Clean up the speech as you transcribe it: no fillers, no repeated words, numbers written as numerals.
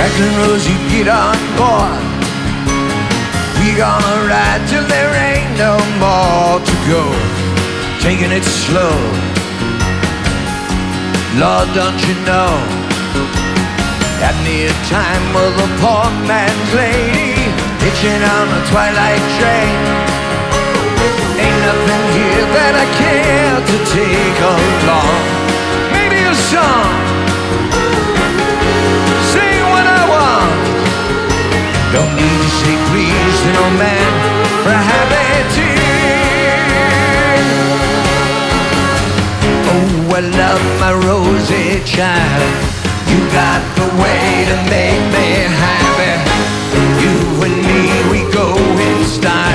Jack and Rosie, get on board. We gonna ride till there ain't no more to go. Taking it slow. Lord, don't you know? At near time with a poor man's lady, hitching on a twilight train. Ain't nothing here that I care to take along. Maybe a song, sing what I want. Don't need to say please to no man for a happy tear. Oh, I love my Rosie child. You got the way to make me happy.